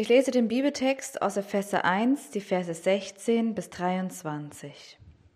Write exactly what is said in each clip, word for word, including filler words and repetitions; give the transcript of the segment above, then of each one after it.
Ich lese den Bibeltext aus Epheser eins, die Verse sechzehn bis dreiundzwanzig.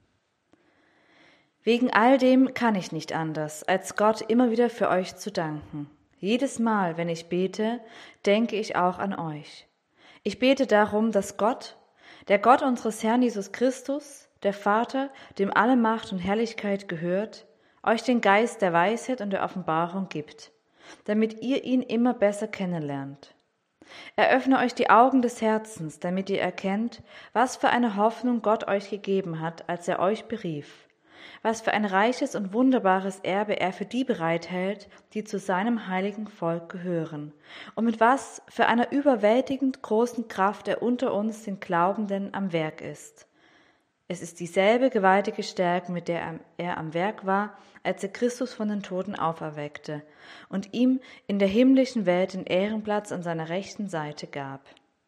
Wegen all dem kann ich nicht anders, als Gott immer wieder für euch zu danken. Jedes Mal, wenn ich bete, denke ich auch an euch. Ich bete darum, dass Gott, der Gott unseres Herrn Jesus Christus, der Vater, dem alle Macht und Herrlichkeit gehört, euch den Geist der Weisheit und der Offenbarung gibt, damit ihr ihn immer besser kennenlernt. Eröffne euch die Augen des Herzens, damit ihr erkennt, was für eine Hoffnung Gott euch gegeben hat, als er euch berief, was für ein reiches und wunderbares Erbe er für die bereithält, die zu seinem heiligen Volk gehören, und mit was für einer überwältigend großen Kraft er unter uns, den Glaubenden, am Werk ist. Es ist dieselbe gewaltige Stärke, mit der er am Werk war, als er Christus von den Toten auferweckte und ihm in der himmlischen Welt den Ehrenplatz an seiner rechten Seite gab.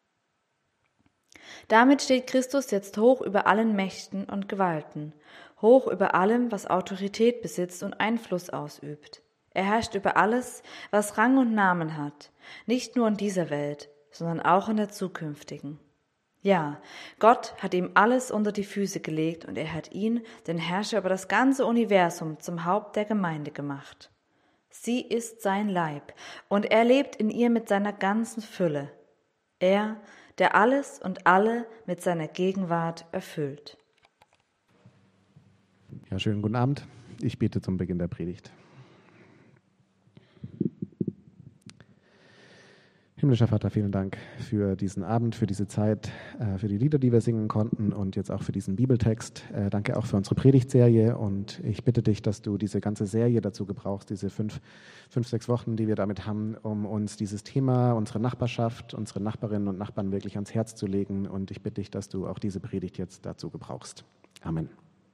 Damit steht Christus jetzt hoch über allen Mächten und Gewalten, hoch über allem, was Autorität besitzt und Einfluss ausübt. Er herrscht über alles, was Rang und Namen hat, nicht nur in dieser Welt, sondern auch in der zukünftigen. Ja, Gott hat ihm alles unter die Füße gelegt und er hat ihn, den Herrscher über das ganze Universum, zum Haupt der Gemeinde gemacht. Sie ist sein Leib und er lebt in ihr mit seiner ganzen Fülle. Er, der alles und alle mit seiner Gegenwart erfüllt. Ja, schönen guten Abend. Ich bete zum Beginn der Predigt. Himmlischer Vater, vielen Dank für diesen Abend, für diese Zeit, für die Lieder, die wir singen konnten und jetzt auch für diesen Bibeltext. Danke auch für unsere Predigtserie und ich bitte dich, dass du diese ganze Serie dazu gebrauchst, diese fünf, fünf, sechs Wochen, die wir damit haben, um uns dieses Thema, unsere Nachbarschaft, unsere Nachbarinnen und Nachbarn wirklich ans Herz zu legen, und ich bitte dich, dass du auch diese Predigt jetzt dazu gebrauchst. Amen.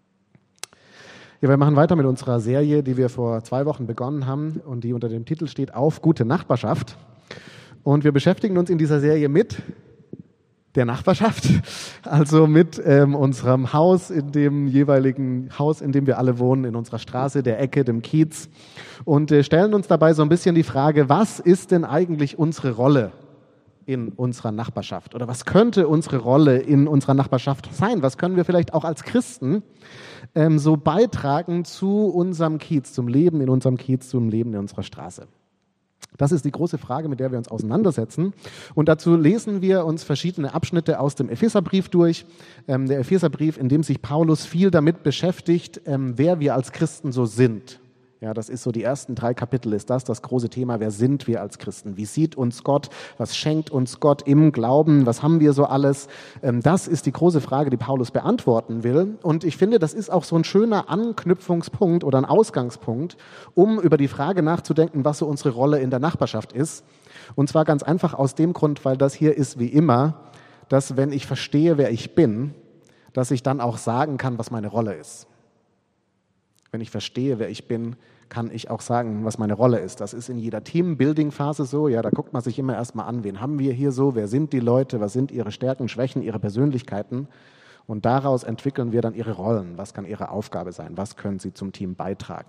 Ja, wir machen weiter mit unserer Serie, die wir vor zwei Wochen begonnen haben und die unter dem Titel steht Auf gute Nachbarschaft. Und wir beschäftigen uns in dieser Serie mit der Nachbarschaft, also mit ähm, unserem Haus, in dem jeweiligen Haus, in dem wir alle wohnen, in unserer Straße, der Ecke, dem Kiez, und äh, stellen uns dabei so ein bisschen die Frage, was ist denn eigentlich unsere Rolle in unserer Nachbarschaft? Oder was könnte unsere Rolle in unserer Nachbarschaft sein? Was können wir vielleicht auch als Christen ähm, so beitragen zu unserem Kiez, zum Leben in unserem Kiez, zum Leben in unserer Straße? Das ist die große Frage, mit der wir uns auseinandersetzen. Und dazu lesen wir uns verschiedene Abschnitte aus dem Epheserbrief durch. Ähm, der Epheserbrief, in dem sich Paulus viel damit beschäftigt, ähm, wer wir als Christen so sind. Ja, das ist so, die ersten drei Kapitel ist das, das große Thema, wer sind wir als Christen? Wie sieht uns Gott? Was schenkt uns Gott im Glauben? Was haben wir so alles? Das ist die große Frage, die Paulus beantworten will. Und ich finde, das ist auch so ein schöner Anknüpfungspunkt oder ein Ausgangspunkt, um über die Frage nachzudenken, was so unsere Rolle in der Nachbarschaft ist. Und zwar ganz einfach aus dem Grund, weil das hier ist wie immer, dass wenn ich verstehe, wer ich bin, dass ich dann auch sagen kann, was meine Rolle ist. Wenn ich verstehe, wer ich bin, kann ich auch sagen, was meine Rolle ist. Das ist in jeder Team-Building-Phase so. Ja, da guckt man sich immer erstmal an, wen haben wir hier so, wer sind die Leute, was sind ihre Stärken, Schwächen, ihre Persönlichkeiten. Und daraus entwickeln wir dann ihre Rollen. Was kann ihre Aufgabe sein? Was können sie zum Team beitragen?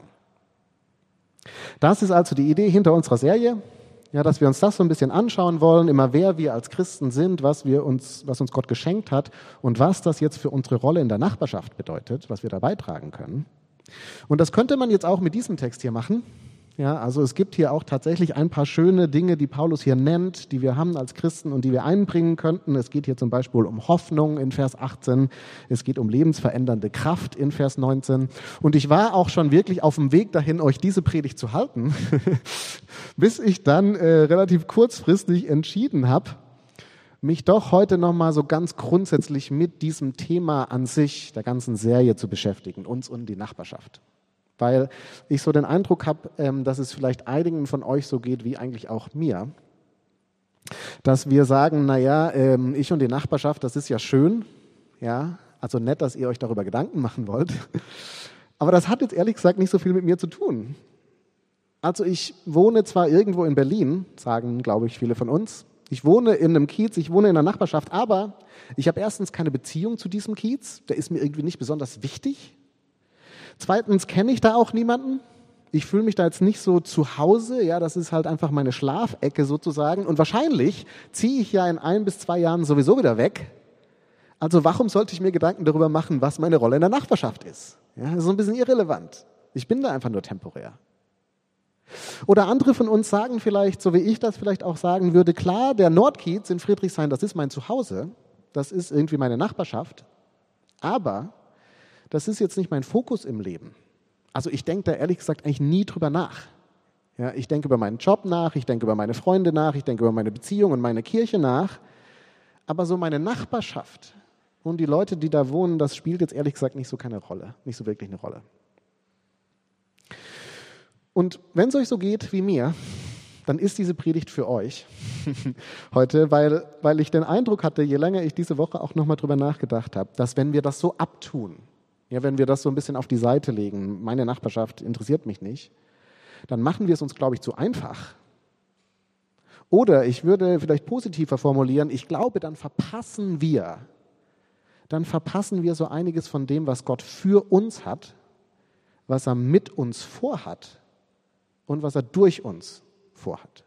Das ist also die Idee hinter unserer Serie. Ja, dass wir uns das so ein bisschen anschauen wollen, immer wer wir als Christen sind, was wir uns, was uns Gott geschenkt hat und was das jetzt für unsere Rolle in der Nachbarschaft bedeutet, was wir da beitragen können. Und das könnte man jetzt auch mit diesem Text hier machen. Ja, also es gibt hier auch tatsächlich ein paar schöne Dinge, die Paulus hier nennt, die wir haben als Christen und die wir einbringen könnten. Es geht hier zum Beispiel um Hoffnung in Vers achtzehn. Es geht um lebensverändernde Kraft in Vers neunzehn. Und ich war auch schon wirklich auf dem Weg dahin, euch diese Predigt zu halten, bis ich dann äh, relativ kurzfristig entschieden habe, mich doch heute nochmal so ganz grundsätzlich mit diesem Thema an sich, der ganzen Serie zu beschäftigen, uns und die Nachbarschaft. Weil ich so den Eindruck habe, dass es vielleicht einigen von euch so geht, wie eigentlich auch mir, dass wir sagen, naja, ich und die Nachbarschaft, das ist ja schön, ja, also nett, dass ihr euch darüber Gedanken machen wollt, aber das hat jetzt ehrlich gesagt nicht so viel mit mir zu tun. Also ich wohne zwar irgendwo in Berlin, sagen, glaube ich, viele von uns, ich wohne in einem Kiez, ich wohne in einer Nachbarschaft, aber ich habe erstens keine Beziehung zu diesem Kiez, der ist mir irgendwie nicht besonders wichtig. Zweitens kenne ich da auch niemanden. Ich fühle mich da jetzt nicht so zu Hause, ja, das ist halt einfach meine Schlafecke sozusagen. Und wahrscheinlich ziehe ich ja in ein bis zwei Jahren sowieso wieder weg. Also warum sollte ich mir Gedanken darüber machen, was meine Rolle in der Nachbarschaft ist? Ja, das ist so ein bisschen irrelevant. Ich bin da einfach nur temporär. Oder andere von uns sagen vielleicht, so wie ich das vielleicht auch sagen würde, klar, der Nordkiez in Friedrichshain, das ist mein Zuhause, das ist irgendwie meine Nachbarschaft, aber das ist jetzt nicht mein Fokus im Leben. Also ich denke da ehrlich gesagt eigentlich nie drüber nach. Ja, ich denke über meinen Job nach, ich denke über meine Freunde nach, ich denke über meine Beziehung und meine Kirche nach, aber so meine Nachbarschaft und die Leute, die da wohnen, das spielt jetzt ehrlich gesagt nicht so keine Rolle, nicht so wirklich eine Rolle. Und wenn es euch so geht wie mir, dann ist diese Predigt für euch heute, weil, weil ich den Eindruck hatte, je länger ich diese Woche auch nochmal drüber nachgedacht habe, dass wenn wir das so abtun, ja, wenn wir das so ein bisschen auf die Seite legen, meine Nachbarschaft interessiert mich nicht, dann machen wir es uns, glaube ich, zu einfach. Oder ich würde vielleicht positiver formulieren, ich glaube, dann verpassen wir, dann verpassen wir so einiges von dem, was Gott für uns hat, was er mit uns vorhat und was er durch uns vorhat.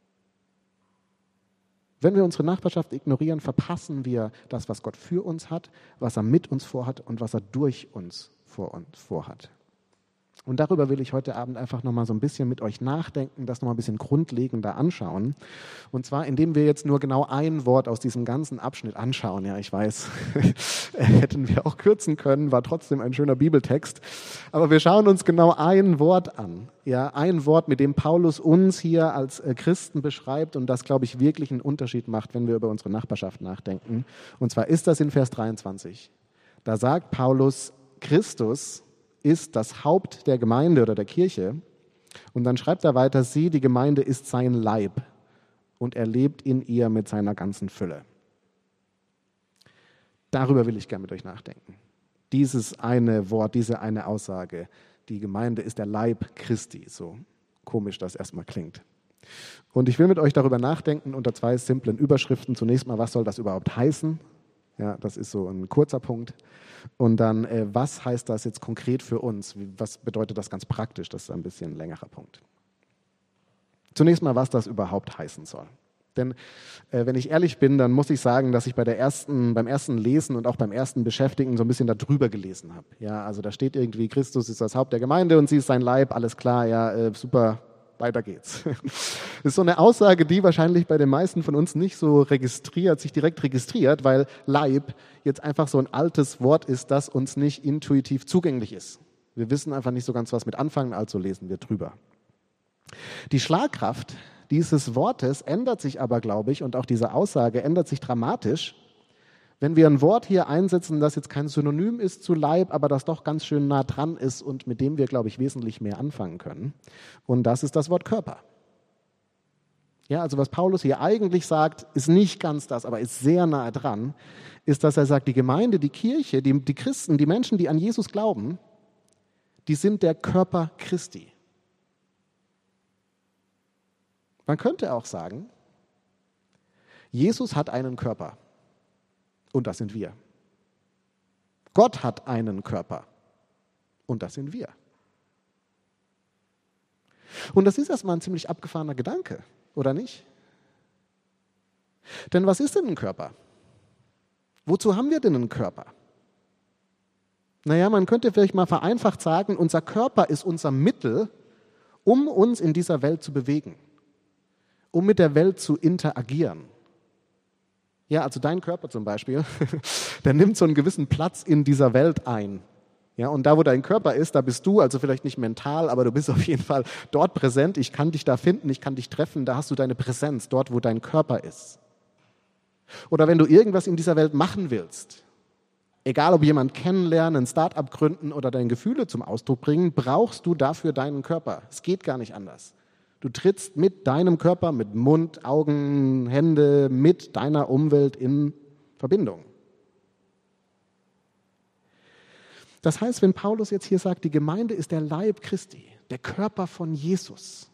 Wenn wir unsere Nachbarschaft ignorieren, verpassen wir das, was Gott für uns hat, was er mit uns vorhat und was er durch uns vor uns vorhat. Und darüber will ich heute Abend einfach nochmal so ein bisschen mit euch nachdenken, das nochmal ein bisschen grundlegender anschauen. Und zwar, indem wir jetzt nur genau ein Wort aus diesem ganzen Abschnitt anschauen. Ja, ich weiß, hätten wir auch kürzen können, war trotzdem ein schöner Bibeltext. Aber wir schauen uns genau ein Wort an. Ja, ein Wort, mit dem Paulus uns hier als Christen beschreibt und das, glaube ich, wirklich einen Unterschied macht, wenn wir über unsere Nachbarschaft nachdenken. Und zwar ist das in Vers dreiundzwanzig. Da sagt Paulus, Christus ist das Haupt der Gemeinde oder der Kirche. Und dann schreibt er weiter, sie, die Gemeinde, ist sein Leib und er lebt in ihr mit seiner ganzen Fülle. Darüber will ich gerne mit euch nachdenken. Dieses eine Wort, diese eine Aussage, die Gemeinde ist der Leib Christi, so komisch das erstmal klingt. Und ich will mit euch darüber nachdenken unter zwei simplen Überschriften. Zunächst mal, was soll das überhaupt heißen? Ja, das ist so ein kurzer Punkt. Und dann, äh, was heißt das jetzt konkret für uns? Wie, was bedeutet das ganz praktisch? Das ist ein bisschen ein längerer Punkt. Zunächst mal, was das überhaupt heißen soll. Denn äh, wenn ich ehrlich bin, dann muss ich sagen, dass ich bei der ersten, beim ersten Lesen und auch beim ersten Beschäftigen so ein bisschen darüber gelesen habe. Ja, also da steht irgendwie, Christus ist das Haupt der Gemeinde und sie ist sein Leib, alles klar, ja, äh, super. Weiter geht's. Das ist so eine Aussage, die wahrscheinlich bei den meisten von uns nicht so registriert, sich direkt registriert, weil Leib jetzt einfach so ein altes Wort ist, das uns nicht intuitiv zugänglich ist. Wir wissen einfach nicht so ganz, was mit anfangen, also lesen wir drüber. Die Schlagkraft dieses Wortes ändert sich aber, glaube ich, und auch diese Aussage ändert sich dramatisch, wenn wir ein Wort hier einsetzen, das jetzt kein Synonym ist zu Leib, aber das doch ganz schön nah dran ist und mit dem wir, glaube ich, wesentlich mehr anfangen können. Und das ist das Wort Körper. Ja, also was Paulus hier eigentlich sagt, ist nicht ganz das, aber ist sehr nahe dran, ist, dass er sagt, die Gemeinde, die Kirche, die, die Christen, die Menschen, die an Jesus glauben, die sind der Körper Christi. Man könnte auch sagen, Jesus hat einen Körper. Und das sind wir. Gott hat einen Körper. Und das sind wir. Und das ist erstmal ein ziemlich abgefahrener Gedanke, oder nicht? Denn was ist denn ein Körper? Wozu haben wir denn einen Körper? Naja, man könnte vielleicht mal vereinfacht sagen, unser Körper ist unser Mittel, um uns in dieser Welt zu bewegen, um mit der Welt zu interagieren. Ja, also dein Körper zum Beispiel, der nimmt so einen gewissen Platz in dieser Welt ein. Ja, und da, wo dein Körper ist, da bist du, also vielleicht nicht mental, aber du bist auf jeden Fall dort präsent. Ich kann dich da finden, ich kann dich treffen, da hast du deine Präsenz, dort, wo dein Körper ist. Oder wenn du irgendwas in dieser Welt machen willst, egal ob jemand kennenlernen, ein Start-up gründen oder deine Gefühle zum Ausdruck bringen, brauchst du dafür deinen Körper. Es geht gar nicht anders. Du trittst mit deinem Körper, mit Mund, Augen, Hände, mit deiner Umwelt in Verbindung. Das heißt, wenn Paulus jetzt hier sagt, die Gemeinde ist der Leib Christi, der Körper von Jesus,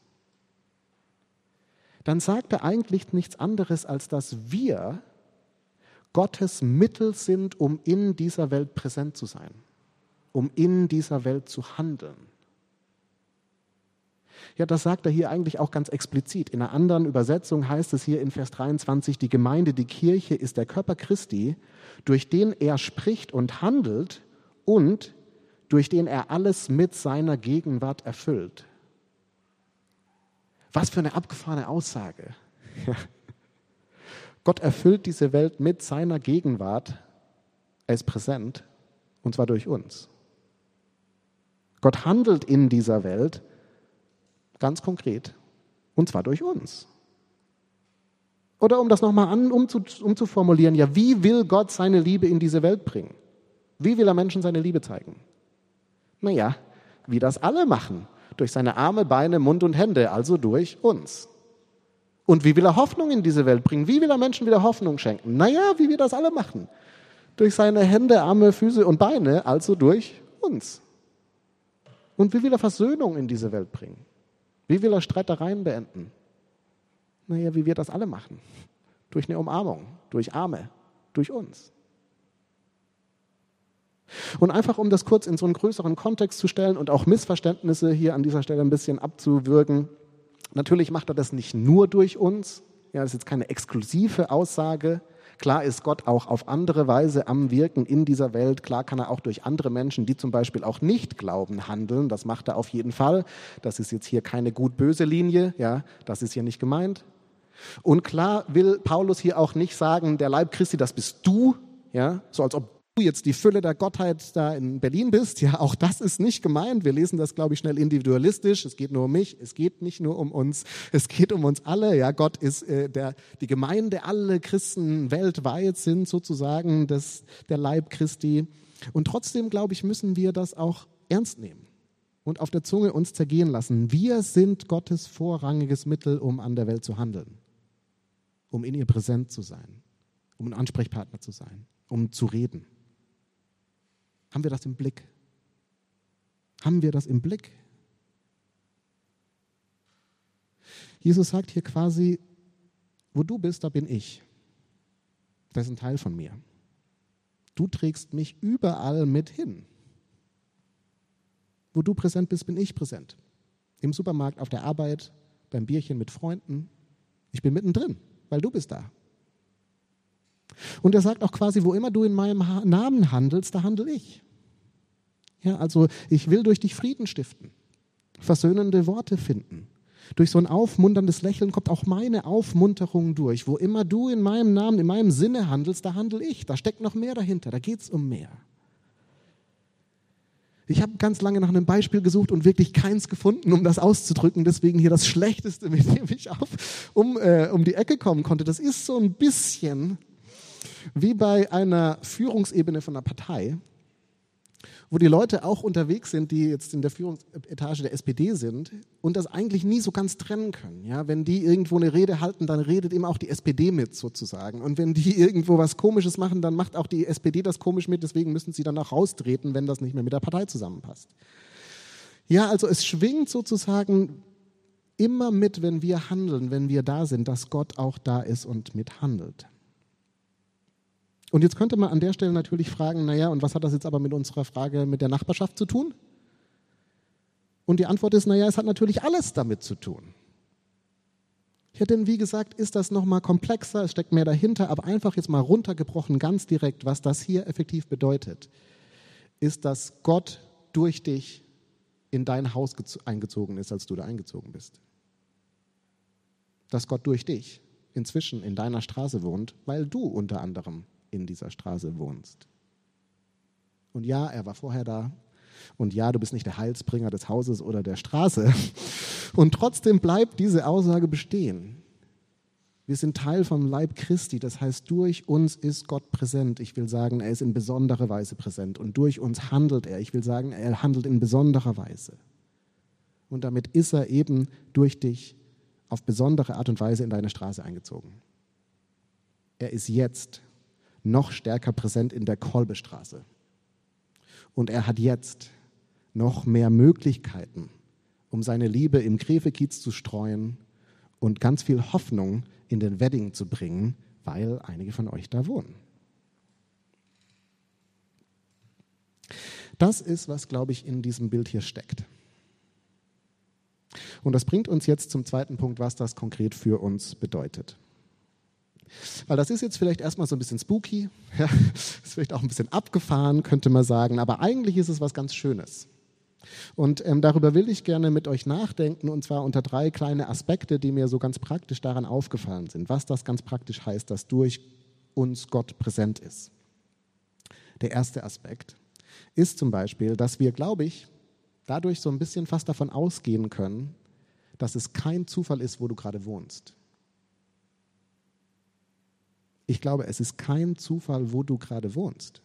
dann sagt er eigentlich nichts anderes, als dass wir Gottes Mittel sind, um in dieser Welt präsent zu sein, um in dieser Welt zu handeln. Ja, das sagt er hier eigentlich auch ganz explizit. In einer anderen Übersetzung heißt es hier in Vers dreiundzwanzig, die Gemeinde, die Kirche ist der Körper Christi, durch den er spricht und handelt und durch den er alles mit seiner Gegenwart erfüllt. Was für eine abgefahrene Aussage. Ja. Gott erfüllt diese Welt mit seiner Gegenwart. Er ist präsent, und zwar durch uns. Gott handelt in dieser Welt ganz konkret, und zwar durch uns. Oder um das nochmal an, um zu, um zu formulieren, ja, wie will Gott seine Liebe in diese Welt bringen? Wie will er Menschen seine Liebe zeigen? Naja, wie das alle machen. Durch seine Arme, Beine, Mund und Hände, also durch uns. Und wie will er Hoffnung in diese Welt bringen? Wie will er Menschen wieder Hoffnung schenken? Naja, wie wir das alle machen. Durch seine Hände, Arme, Füße und Beine, also durch uns. Und wie will er Versöhnung in diese Welt bringen? Wie will er Streitereien beenden? Naja, wie wir das alle machen. Durch eine Umarmung, durch Arme, durch uns. Und einfach, um das kurz in so einen größeren Kontext zu stellen und auch Missverständnisse hier an dieser Stelle ein bisschen abzuwürgen. Natürlich macht er das nicht nur durch uns. Ja, das ist jetzt keine exklusive Aussage. Klar ist Gott auch auf andere Weise am Wirken in dieser Welt. Klar kann er auch durch andere Menschen, die zum Beispiel auch nicht glauben, handeln. Das macht er auf jeden Fall. Das ist jetzt hier keine gut-böse Linie. Ja, das ist hier nicht gemeint. Und klar will Paulus hier auch nicht sagen, der Leib Christi, das bist du. Ja, so als ob du jetzt die Fülle der Gottheit da in Berlin bist. Ja, auch das ist nicht gemeint. Wir lesen das, glaube ich, schnell individualistisch. Es geht nur um mich. Es geht nicht nur um uns. Es geht um uns alle. Ja, Gott ist äh, der, die Gemeinde, alle Christen weltweit sind sozusagen das, der Leib Christi. Und trotzdem, glaube ich, müssen wir das auch ernst nehmen und auf der Zunge uns zergehen lassen. Wir sind Gottes vorrangiges Mittel, um an der Welt zu handeln, um in ihr präsent zu sein, um ein Ansprechpartner zu sein, um zu reden. Haben wir das im Blick? Haben wir das im Blick? Jesus sagt hier quasi, wo du bist, da bin ich. Das ist ein Teil von mir. Du trägst mich überall mit hin. Wo du präsent bist, bin ich präsent. Im Supermarkt, auf der Arbeit, beim Bierchen mit Freunden. Ich bin mittendrin, weil du bist da. Und er sagt auch quasi, wo immer du in meinem Namen handelst, da handle ich. Ja, also ich will durch dich Frieden stiften, versöhnende Worte finden. Durch so ein aufmunterndes Lächeln kommt auch meine Aufmunterung durch. Wo immer du in meinem Namen, in meinem Sinne handelst, da handle ich. Da steckt noch mehr dahinter, da geht es um mehr. Ich habe ganz lange nach einem Beispiel gesucht und wirklich keins gefunden, um das auszudrücken. Deswegen hier das Schlechteste, mit dem ich auf, um, äh, um die Ecke kommen konnte. Das ist so ein bisschen wie bei einer Führungsebene von einer Partei, wo die Leute auch unterwegs sind, die jetzt in der Führungsetage der S P D sind und das eigentlich nie so ganz trennen können. Ja, wenn die irgendwo eine Rede halten, dann redet eben auch die S P D mit sozusagen. Und wenn die irgendwo was Komisches machen, dann macht auch die S P D das komisch mit. Deswegen müssen sie dann auch raustreten, wenn das nicht mehr mit der Partei zusammenpasst. Ja, also es schwingt sozusagen immer mit, wenn wir handeln, wenn wir da sind, dass Gott auch da ist und mithandelt. Und jetzt könnte man an der Stelle natürlich fragen, naja, und was hat das jetzt aber mit unserer Frage mit der Nachbarschaft zu tun? Und die Antwort ist, naja, es hat natürlich alles damit zu tun. Ja, denn wie gesagt, ist das nochmal komplexer, es steckt mehr dahinter, aber einfach jetzt mal runtergebrochen, ganz direkt, was das hier effektiv bedeutet, ist, dass Gott durch dich in dein Haus eingezogen ist, als du da eingezogen bist. Dass Gott durch dich inzwischen in deiner Straße wohnt, weil du unter anderem in dieser Straße wohnst. Und ja, er war vorher da. Und ja, du bist nicht der Heilsbringer des Hauses oder der Straße. Und trotzdem bleibt diese Aussage bestehen. Wir sind Teil vom Leib Christi. Das heißt, durch uns ist Gott präsent. Ich will sagen, er ist in besonderer Weise präsent. Und durch uns handelt er. Ich will sagen, er handelt in besonderer Weise. Und damit ist er eben durch dich auf besondere Art und Weise in deine Straße eingezogen. Er ist jetzt noch stärker präsent in der Kolbestraße. Und er hat jetzt noch mehr Möglichkeiten, um seine Liebe im Gräfekiez zu streuen und ganz viel Hoffnung in den Wedding zu bringen, weil einige von euch da wohnen. Das ist, was, glaube ich, in diesem Bild hier steckt. Und das bringt uns jetzt zum zweiten Punkt, was das konkret für uns bedeutet. Weil das ist jetzt vielleicht erstmal so ein bisschen spooky, ja, ist vielleicht auch ein bisschen abgefahren, könnte man sagen, aber eigentlich ist es was ganz Schönes. Und ähm, darüber will ich gerne mit euch nachdenken, und zwar unter drei kleine Aspekte, die mir so ganz praktisch daran aufgefallen sind, was das ganz praktisch heißt, dass durch uns Gott präsent ist. Der erste Aspekt ist zum Beispiel, dass wir, glaube ich, dadurch so ein bisschen fast davon ausgehen können, dass es kein Zufall ist, wo du gerade wohnst. Ich glaube, es ist kein Zufall, wo du gerade wohnst.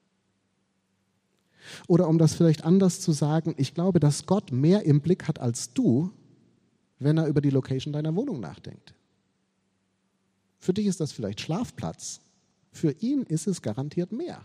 Oder um das vielleicht anders zu sagen, ich glaube, dass Gott mehr im Blick hat als du, wenn er über die Location deiner Wohnung nachdenkt. Für dich ist das vielleicht Schlafplatz. Für ihn ist es garantiert mehr.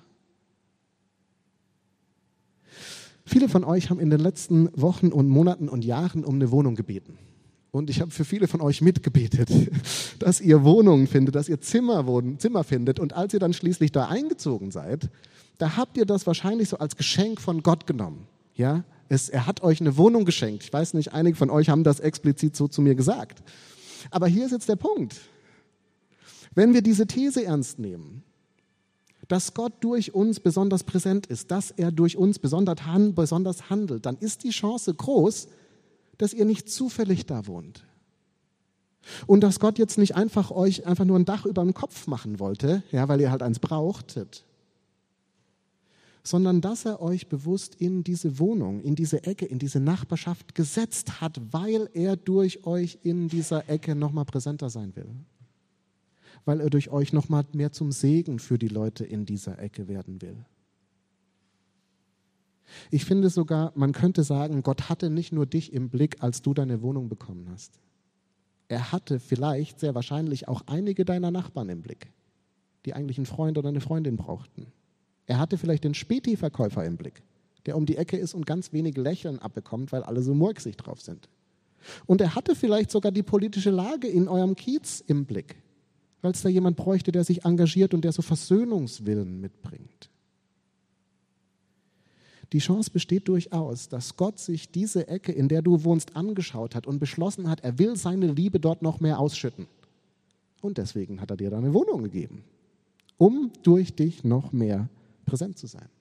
Viele von euch haben in den letzten Wochen und Monaten und Jahren um eine Wohnung gebeten. Und ich habe für viele von euch mitgebetet, dass ihr Wohnungen findet, dass ihr Zimmer, wohnen, Zimmer findet. Und als ihr dann schließlich da eingezogen seid, da habt ihr das wahrscheinlich so als Geschenk von Gott genommen. Ja? Es, er hat euch eine Wohnung geschenkt. Ich weiß nicht, einige von euch haben das explizit so zu mir gesagt. Aber hier ist jetzt der Punkt. Wenn wir diese These ernst nehmen, dass Gott durch uns besonders präsent ist, dass er durch uns besonders handelt, dann ist die Chance groß, dass ihr nicht zufällig da wohnt. Und dass Gott jetzt nicht einfach euch einfach nur ein Dach über dem Kopf machen wollte, ja, weil ihr halt eins brauchtet, sondern dass er euch bewusst in diese Wohnung, in diese Ecke, in diese Nachbarschaft gesetzt hat, weil er durch euch in dieser Ecke nochmal präsenter sein will. Weil er durch euch nochmal mehr zum Segen für die Leute in dieser Ecke werden will. Ich finde sogar, man könnte sagen, Gott hatte nicht nur dich im Blick, als du deine Wohnung bekommen hast. Er hatte vielleicht, sehr wahrscheinlich, auch einige deiner Nachbarn im Blick, die eigentlich einen Freund oder eine Freundin brauchten. Er hatte vielleicht den Späti-Verkäufer im Blick, der um die Ecke ist und ganz wenig Lächeln abbekommt, weil alle so murksig drauf sind. Und er hatte vielleicht sogar die politische Lage in eurem Kiez im Blick, weil es da jemand bräuchte, der sich engagiert und der so Versöhnungswillen mitbringt. Die Chance besteht durchaus, dass Gott sich diese Ecke, in der du wohnst, angeschaut hat und beschlossen hat, er will seine Liebe dort noch mehr ausschütten. Und deswegen hat er dir da eine Wohnung gegeben, um durch dich noch mehr präsent zu sein.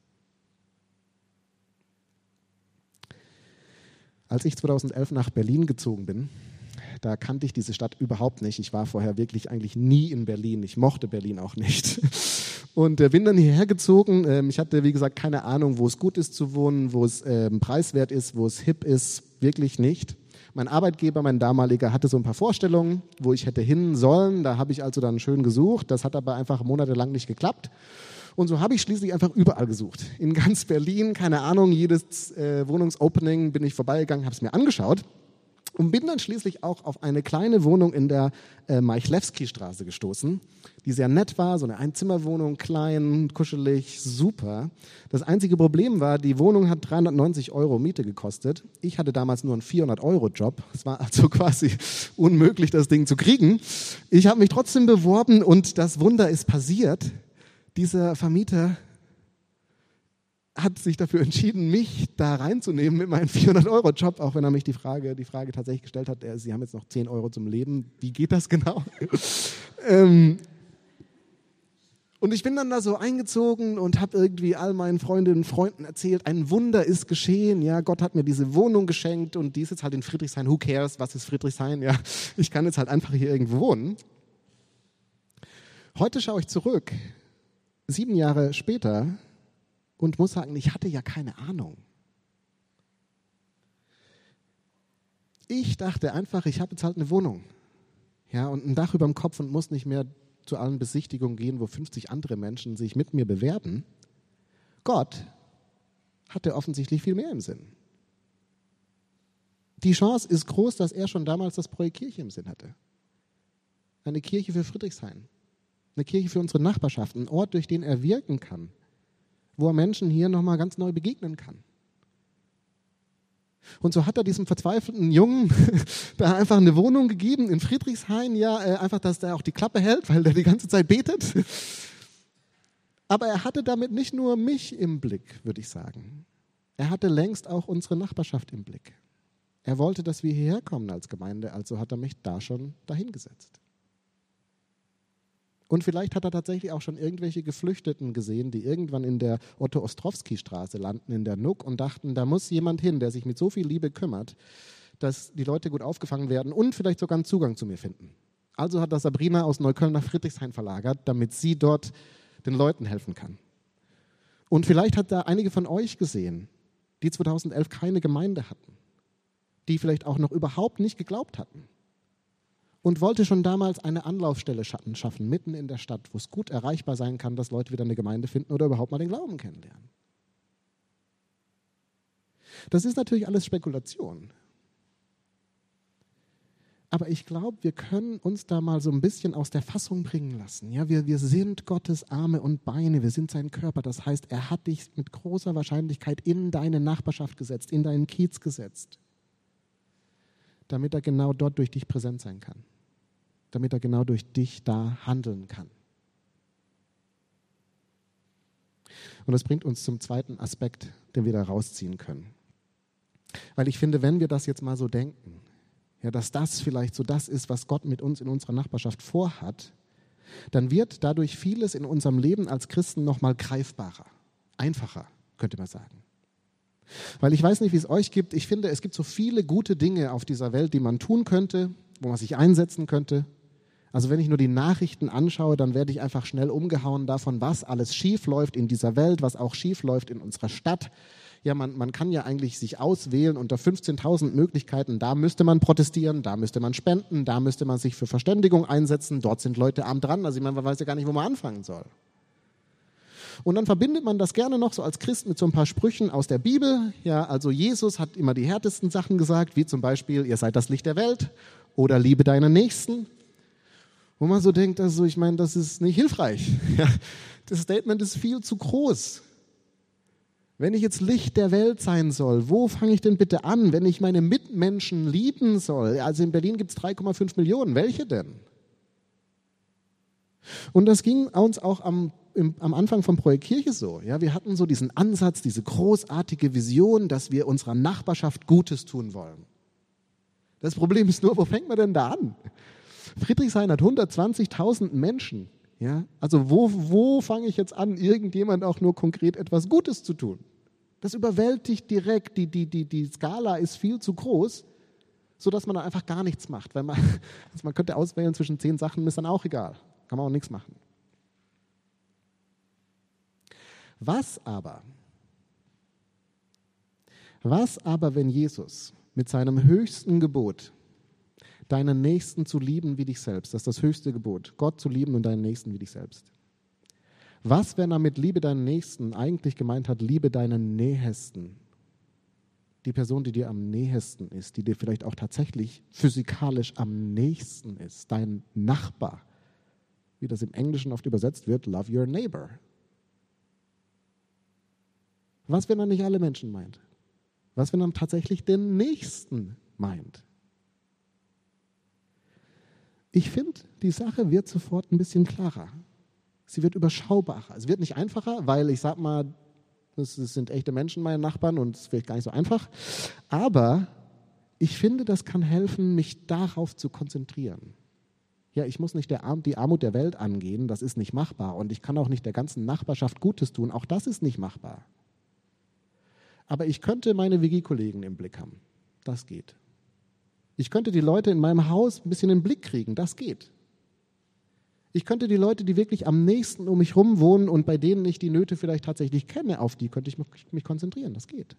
Als ich zweitausendelf nach Berlin gezogen bin, da kannte ich diese Stadt überhaupt nicht. Ich war vorher wirklich eigentlich nie in Berlin. Ich mochte Berlin auch nicht. Und äh, bin dann hierher gezogen. Ähm, ich hatte, wie gesagt, keine Ahnung, wo es gut ist zu wohnen, wo es ähm, preiswert ist, wo es hip ist. Wirklich nicht. Mein Arbeitgeber, mein damaliger, hatte so ein paar Vorstellungen, wo ich hätte hin sollen. Da habe ich also dann schön gesucht. Das hat aber einfach monatelang nicht geklappt. Und so habe ich schließlich einfach überall gesucht. In ganz Berlin, keine Ahnung, jedes äh, Wohnungsopening bin ich vorbeigegangen, habe es mir angeschaut. Und bin dann schließlich auch auf eine kleine Wohnung in der äh, Maichlewski-Straße gestoßen, die sehr nett war, so eine Einzimmerwohnung, klein, kuschelig, super. Das einzige Problem war, die Wohnung hat dreihundertneunzig Euro Miete gekostet. Ich hatte damals nur einen vierhundert-Euro-Job. Es war also quasi unmöglich, das Ding zu kriegen. Ich habe mich trotzdem beworben und das Wunder ist passiert. Dieser Vermieter hat sich dafür entschieden, mich da reinzunehmen mit meinem vierhundert-Euro-Job, auch wenn er mich die Frage, die Frage tatsächlich gestellt hat, äh, Sie haben jetzt noch zehn Euro zum Leben, wie geht das genau? ähm, und ich bin dann da so eingezogen und habe irgendwie all meinen Freundinnen und Freunden erzählt, ein Wunder ist geschehen, ja, Gott hat mir diese Wohnung geschenkt und die ist jetzt halt in Friedrichshain, who cares, was ist Friedrichshain, ja, ich kann jetzt halt einfach hier irgendwo wohnen. Heute schaue ich zurück, sieben Jahre später, und muss sagen, ich hatte ja keine Ahnung. Ich dachte einfach, ich habe jetzt halt eine Wohnung, ja, und ein Dach über dem Kopf und muss nicht mehr zu allen Besichtigungen gehen, wo fünfzig andere Menschen sich mit mir bewerben. Gott hatte offensichtlich viel mehr im Sinn. Die Chance ist groß, dass er schon damals das Projekt Kirche im Sinn hatte. Eine Kirche für Friedrichshain, eine Kirche für unsere Nachbarschaft, ein Ort, durch den er wirken kann, wo er Menschen hier nochmal ganz neu begegnen kann. Und so hat er diesem verzweifelten Jungen da einfach eine Wohnung gegeben in Friedrichshain, ja, einfach, dass der auch die Klappe hält, weil der die ganze Zeit betet. Aber er hatte damit nicht nur mich im Blick, würde ich sagen. Er hatte längst auch unsere Nachbarschaft im Blick. Er wollte, dass wir hierher kommen als Gemeinde, also hat er mich da schon dahingesetzt. Und vielleicht hat er tatsächlich auch schon irgendwelche Geflüchteten gesehen, die irgendwann in der Otto-Ostrowski-Straße landen, in der Nuuk, und dachten, da muss jemand hin, der sich mit so viel Liebe kümmert, dass die Leute gut aufgefangen werden und vielleicht sogar einen Zugang zu mir finden. Also hat er Sabrina aus Neukölln nach Friedrichshain verlagert, damit sie dort den Leuten helfen kann. Und vielleicht hat er einige von euch gesehen, die zweitausendelf keine Gemeinde hatten, die vielleicht auch noch überhaupt nicht geglaubt hatten. Und wollte schon damals eine Anlaufstelle schaffen, mitten in der Stadt, wo es gut erreichbar sein kann, dass Leute wieder eine Gemeinde finden oder überhaupt mal den Glauben kennenlernen. Das ist natürlich alles Spekulation. Aber ich glaube, wir können uns da mal so ein bisschen aus der Fassung bringen lassen. Ja, wir, wir sind Gottes Arme und Beine, wir sind sein Körper. Das heißt, er hat dich mit großer Wahrscheinlichkeit in deine Nachbarschaft gesetzt, in deinen Kiez gesetzt, damit er genau dort durch dich präsent sein kann. Damit er genau durch dich da handeln kann. Und das bringt uns zum zweiten Aspekt, den wir da rausziehen können. Weil ich finde, wenn wir das jetzt mal so denken, ja, dass das vielleicht so das ist, was Gott mit uns in unserer Nachbarschaft vorhat, dann wird dadurch vieles in unserem Leben als Christen nochmal greifbarer, einfacher, könnte man sagen. Weil ich weiß nicht, wie es euch gibt, ich finde, es gibt so viele gute Dinge auf dieser Welt, die man tun könnte, wo man sich einsetzen könnte. Also wenn ich nur die Nachrichten anschaue, dann werde ich einfach schnell umgehauen davon, was alles schief läuft in dieser Welt, was auch schief läuft in unserer Stadt. Ja, man, man kann ja eigentlich sich auswählen unter fünfzehntausend Möglichkeiten. Da müsste man protestieren, da müsste man spenden, da müsste man sich für Verständigung einsetzen. Dort sind Leute arm dran. Also ich meine, man weiß ja gar nicht, wo man anfangen soll. Und dann verbindet man das gerne noch so als Christ mit so ein paar Sprüchen aus der Bibel. Ja, also Jesus hat immer die härtesten Sachen gesagt, wie zum Beispiel, ihr seid das Licht der Welt oder liebe deinen Nächsten. Wo man so denkt, also ich meine, das ist nicht hilfreich. Ja, das Statement ist viel zu groß. Wenn ich jetzt Licht der Welt sein soll, wo fange ich denn bitte an, wenn ich meine Mitmenschen lieben soll? Also in Berlin gibt es drei Komma fünf Millionen, welche denn? Und das ging uns auch am, im, am Anfang vom Projekt Kirche so. Ja, wir hatten so diesen Ansatz, diese großartige Vision, dass wir unserer Nachbarschaft Gutes tun wollen. Das Problem ist nur, wo fängt man denn da an? Friedrichshain hat hundertzwanzigtausend Menschen. Ja? Also wo, wo fange ich jetzt an, irgendjemand auch nur konkret etwas Gutes zu tun? Das überwältigt direkt, die, die, die, die Skala ist viel zu groß, sodass man dann einfach gar nichts macht. Weil man, also man könnte auswählen zwischen zehn Sachen, ist dann auch egal. Kann man auch nichts machen. Was aber, was aber, wenn Jesus mit seinem höchsten Gebot, deinen Nächsten zu lieben wie dich selbst, das ist das höchste Gebot, Gott zu lieben und deinen Nächsten wie dich selbst. Was, wenn er mit Liebe deinen Nächsten eigentlich gemeint hat, liebe deinen Nähesten? Die Person, die dir am nähesten ist, die dir vielleicht auch tatsächlich physikalisch am nächsten ist, dein Nachbar, wie das im Englischen oft übersetzt wird, love your neighbor. Was, wenn er nicht alle Menschen meint? Was, wenn er tatsächlich den Nächsten meint? Ich finde, die Sache wird sofort ein bisschen klarer. Sie wird überschaubarer. Es wird nicht einfacher, weil ich sag mal, das sind echte Menschen, meine Nachbarn, und es ist vielleicht gar nicht so einfach. Aber ich finde, das kann helfen, mich darauf zu konzentrieren. Ja, ich muss nicht der Arm, die Armut der Welt angehen, das ist nicht machbar. Und ich kann auch nicht der ganzen Nachbarschaft Gutes tun, auch das ist nicht machbar. Aber ich könnte meine W G-Kollegen im Blick haben. Das geht. Ich könnte die Leute in meinem Haus ein bisschen in den Blick kriegen. Das geht. Ich könnte die Leute, die wirklich am nächsten um mich herum wohnen und bei denen ich die Nöte vielleicht tatsächlich kenne, auf die könnte ich mich konzentrieren. Das geht.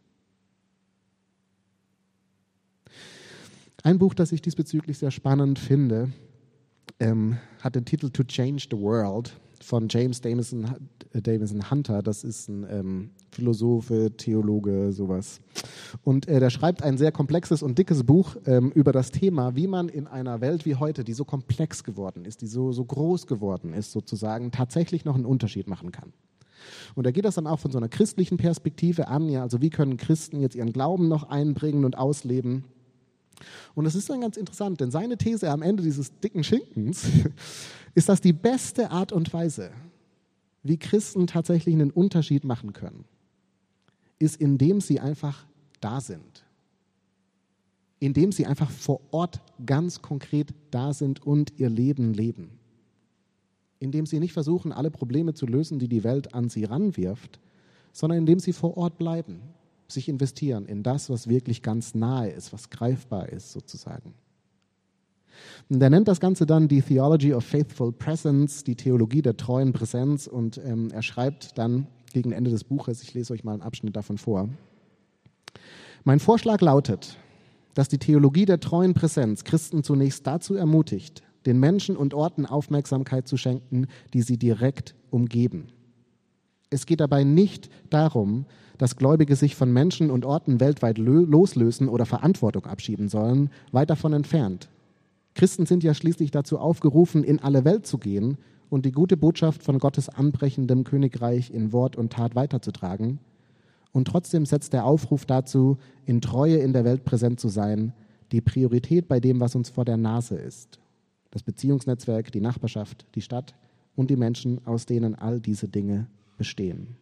Ein Buch, das ich diesbezüglich sehr spannend finde, ähm, hat den Titel To Change the World von James Davison, Davison Hunter. Das ist ein ähm, Philosophe, Theologe, sowas. Und äh, der schreibt ein sehr komplexes und dickes Buch ähm, über das Thema, wie man in einer Welt wie heute, die so komplex geworden ist, die so, so groß geworden ist, sozusagen tatsächlich noch einen Unterschied machen kann. Und er geht das dann auch von so einer christlichen Perspektive an, ja, also wie können Christen jetzt ihren Glauben noch einbringen und ausleben. Und es ist dann ganz interessant, denn seine These am Ende dieses dicken Schinkens ist, dass die beste Art und Weise, wie Christen tatsächlich einen Unterschied machen können, ist, indem sie einfach da sind. indem sie einfach vor Ort ganz konkret da sind und ihr Leben leben. Indem sie nicht versuchen, alle Probleme zu lösen, die die Welt an sie ranwirft, sondern indem sie vor Ort bleiben, sich investieren in das, was wirklich ganz nahe ist, was greifbar ist sozusagen. Und er nennt das Ganze dann die Theology of Faithful Presence, die Theologie der treuen Präsenz, und ähm, er schreibt dann gegen Ende des Buches, ich lese euch mal einen Abschnitt davon vor: Mein Vorschlag lautet, dass die Theologie der treuen Präsenz Christen zunächst dazu ermutigt, den Menschen und Orten Aufmerksamkeit zu schenken, die sie direkt umgeben. Es geht dabei nicht darum, dass Gläubige sich von Menschen und Orten weltweit loslösen oder Verantwortung abschieben sollen, weit davon entfernt. Christen sind ja schließlich dazu aufgerufen, in alle Welt zu gehen und die gute Botschaft von Gottes anbrechendem Königreich in Wort und Tat weiterzutragen. Und trotzdem setzt der Aufruf dazu, in Treue in der Welt präsent zu sein, die Priorität bei dem, was uns vor der Nase ist. Das Beziehungsnetzwerk, die Nachbarschaft, die Stadt und die Menschen, aus denen all diese Dinge bestehen.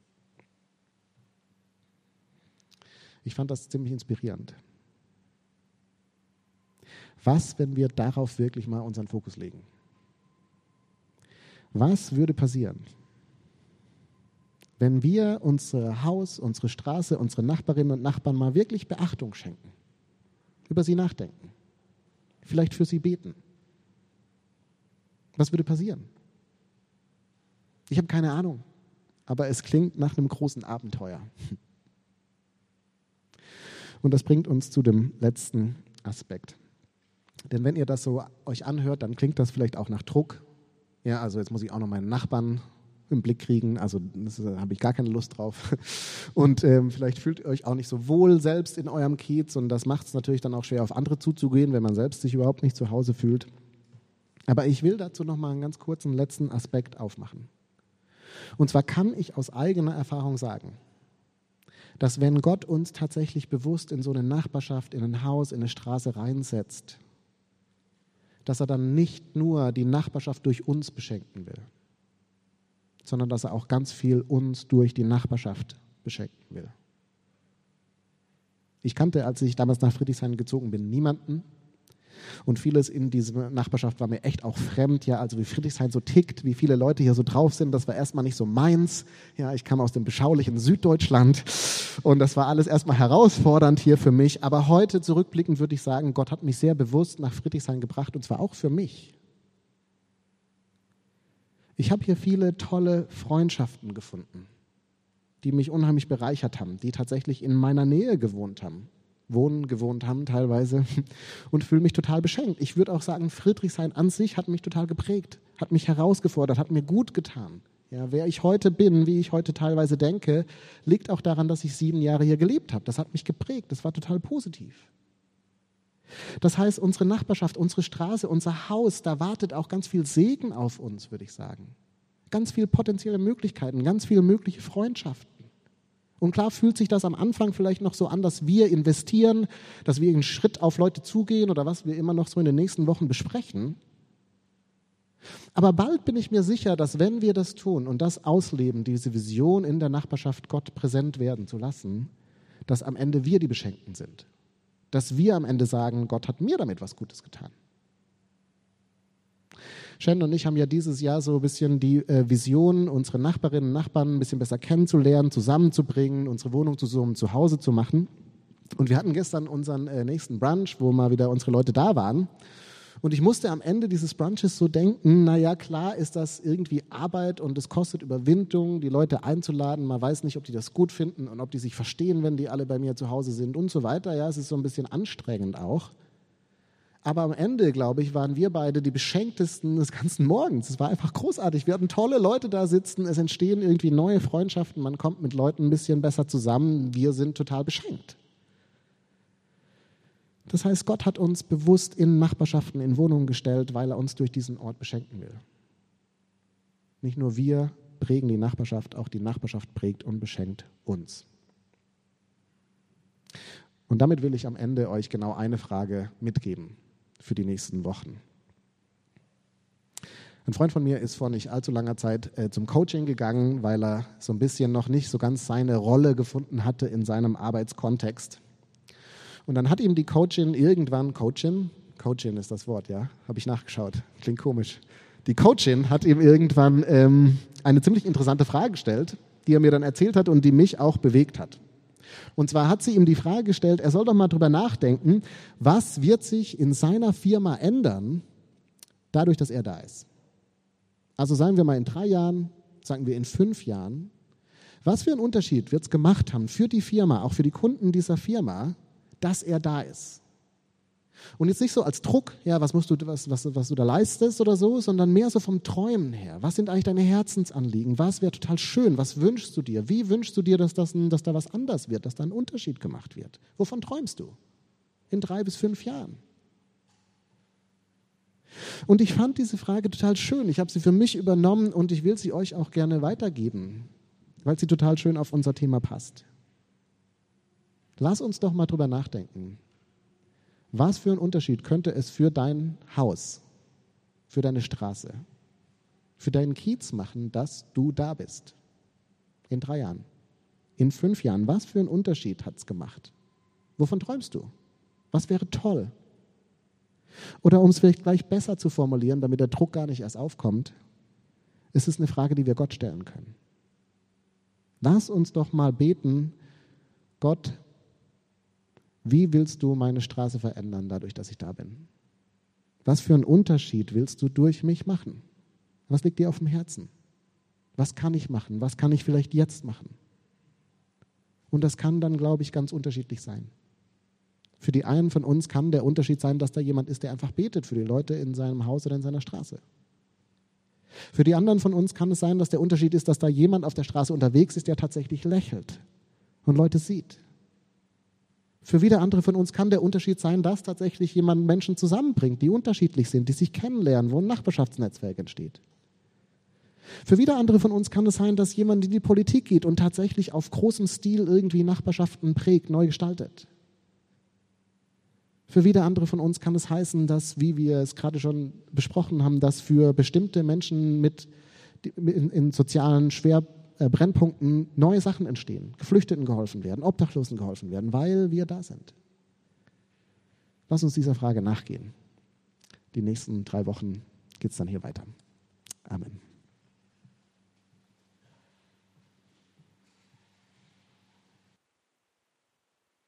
Ich fand das ziemlich inspirierend. Was, wenn wir darauf wirklich mal unseren Fokus legen? Was würde passieren, wenn wir unser Haus, unsere Straße, unsere Nachbarinnen und Nachbarn mal wirklich Beachtung schenken, über sie nachdenken, vielleicht für sie beten? Was würde passieren? Ich habe keine Ahnung, aber es klingt nach einem großen Abenteuer. Und das bringt uns zu dem letzten Aspekt. Denn wenn ihr das so euch anhört, dann klingt das vielleicht auch nach Druck. Ja, also jetzt muss ich auch noch meinen Nachbarn im Blick kriegen, also da habe ich gar keine Lust drauf. Und ähm, vielleicht fühlt ihr euch auch nicht so wohl selbst in eurem Kiez, und das macht es natürlich dann auch schwer, auf andere zuzugehen, wenn man selbst sich überhaupt nicht zu Hause fühlt. Aber ich will dazu noch mal einen ganz kurzen letzten Aspekt aufmachen. Und zwar kann ich aus eigener Erfahrung sagen, dass wenn Gott uns tatsächlich bewusst in so eine Nachbarschaft, in ein Haus, in eine Straße reinsetzt, dass er dann nicht nur die Nachbarschaft durch uns beschenken will, sondern dass er auch ganz viel uns durch die Nachbarschaft beschenken will. Ich kannte, als ich damals nach Friedrichshain gezogen bin, niemanden. Und vieles in dieser Nachbarschaft war mir echt auch fremd. Ja, also wie Friedrichshain so tickt, wie viele Leute hier so drauf sind, das war erstmal nicht so meins. Ja, ich kam aus dem beschaulichen Süddeutschland und das war alles erstmal herausfordernd hier für mich. Aber heute zurückblickend würde ich sagen, Gott hat mich sehr bewusst nach Friedrichshain gebracht, und zwar auch für mich. Ich habe hier viele tolle Freundschaften gefunden, die mich unheimlich bereichert haben, die tatsächlich in meiner Nähe gewohnt haben. wohnen, gewohnt haben teilweise, und fühle mich total beschenkt. Ich würde auch sagen, Friedrichshain an sich hat mich total geprägt, hat mich herausgefordert, hat mir gut getan. Ja, wer ich heute bin, wie ich heute teilweise denke, liegt auch daran, dass ich sieben Jahre hier gelebt habe. Das hat mich geprägt, das war total positiv. Das heißt, unsere Nachbarschaft, unsere Straße, unser Haus, da wartet auch ganz viel Segen auf uns, würde ich sagen. Ganz viele potenzielle Möglichkeiten, ganz viele mögliche Freundschaften. Und klar fühlt sich das am Anfang vielleicht noch so an, dass wir investieren, dass wir einen Schritt auf Leute zugehen oder was wir immer noch so in den nächsten Wochen besprechen. Aber bald bin ich mir sicher, dass wenn wir das tun und das ausleben, diese Vision in der Nachbarschaft Gott präsent werden zu lassen, dass am Ende wir die Beschenkten sind. Dass wir am Ende sagen, Gott hat mir damit was Gutes getan. Shannon und ich haben ja dieses Jahr so ein bisschen die äh, Vision, unsere Nachbarinnen und Nachbarn ein bisschen besser kennenzulernen, zusammenzubringen, unsere Wohnung zusammen zu Hause zu machen. Und wir hatten gestern unseren äh, nächsten Brunch, wo mal wieder unsere Leute da waren. Und ich musste am Ende dieses Brunches so denken, naja, klar ist das irgendwie Arbeit und es kostet Überwindung, die Leute einzuladen. Man weiß nicht, ob die das gut finden und ob die sich verstehen, wenn die alle bei mir zu Hause sind und so weiter. Ja, es ist so ein bisschen anstrengend auch. Aber am Ende, glaube ich, waren wir beide die Beschenktesten des ganzen Morgens. Es war einfach großartig. Wir hatten tolle Leute da sitzen. Es entstehen irgendwie neue Freundschaften. Man kommt mit Leuten ein bisschen besser zusammen. Wir sind total beschenkt. Das heißt, Gott hat uns bewusst in Nachbarschaften, in Wohnungen gestellt, weil er uns durch diesen Ort beschenken will. Nicht nur wir prägen die Nachbarschaft, auch die Nachbarschaft prägt und beschenkt uns. Und damit will ich am Ende euch genau eine Frage mitgeben für die nächsten Wochen. Ein Freund von mir ist vor nicht allzu langer Zeit äh, zum Coaching gegangen, weil er so ein bisschen noch nicht so ganz seine Rolle gefunden hatte in seinem Arbeitskontext. Und dann hat ihm die Coachin irgendwann, Coachin, Coachin ist das Wort, ja, habe ich nachgeschaut, klingt komisch. Die Coachin hat ihm irgendwann ähm, eine ziemlich interessante Frage gestellt, die er mir dann erzählt hat und die mich auch bewegt hat. Und zwar hat sie ihm die Frage gestellt, er soll doch mal drüber nachdenken, was wird sich in seiner Firma ändern, dadurch, dass er da ist. Also sagen wir mal in drei Jahren, sagen wir in fünf Jahren, was für einen Unterschied wird es gemacht haben für die Firma, auch für die Kunden dieser Firma, dass er da ist. Und jetzt nicht so als Druck, ja, was musst du, was, was, was du da leistest oder so, sondern mehr so vom Träumen her. Was sind eigentlich deine Herzensanliegen? Was wäre total schön? Was wünschst du dir? Wie wünschst du dir, dass, das, dass da was anders wird, dass da ein Unterschied gemacht wird? Wovon träumst du in drei bis fünf Jahren? Und ich fand diese Frage total schön. Ich habe sie für mich übernommen und ich will sie euch auch gerne weitergeben, weil sie total schön auf unser Thema passt. Lass uns doch mal drüber nachdenken. Was für einen Unterschied könnte es für dein Haus, für deine Straße, für deinen Kiez machen, dass du da bist? In drei Jahren, in fünf Jahren. Was für einen Unterschied hat es gemacht? Wovon träumst du? Was wäre toll? Oder um es vielleicht gleich besser zu formulieren, damit der Druck gar nicht erst aufkommt, ist es eine Frage, die wir Gott stellen können. Lass uns doch mal beten, Gott, wie willst du meine Straße verändern, dadurch, dass ich da bin? Was für einen Unterschied willst du durch mich machen? Was liegt dir auf dem Herzen? Was kann ich machen? Was kann ich vielleicht jetzt machen? Und das kann dann, glaube ich, ganz unterschiedlich sein. Für die einen von uns kann der Unterschied sein, dass da jemand ist, der einfach betet für die Leute in seinem Haus oder in seiner Straße. Für die anderen von uns kann es sein, dass der Unterschied ist, dass da jemand auf der Straße unterwegs ist, der tatsächlich lächelt und Leute sieht. Für wieder andere von uns kann der Unterschied sein, dass tatsächlich jemand Menschen zusammenbringt, die unterschiedlich sind, die sich kennenlernen, wo ein Nachbarschaftsnetzwerk entsteht. Für wieder andere von uns kann es sein, dass jemand in die Politik geht und tatsächlich auf großem Stil irgendwie Nachbarschaften prägt, neu gestaltet. Für wieder andere von uns kann es heißen, dass, wie wir es gerade schon besprochen haben, dass für bestimmte Menschen mit in, in sozialen Schwer Brennpunkten neue Sachen entstehen, Geflüchteten geholfen werden, Obdachlosen geholfen werden, weil wir da sind. Lass uns dieser Frage nachgehen. Die nächsten drei Wochen geht es dann hier weiter. Amen.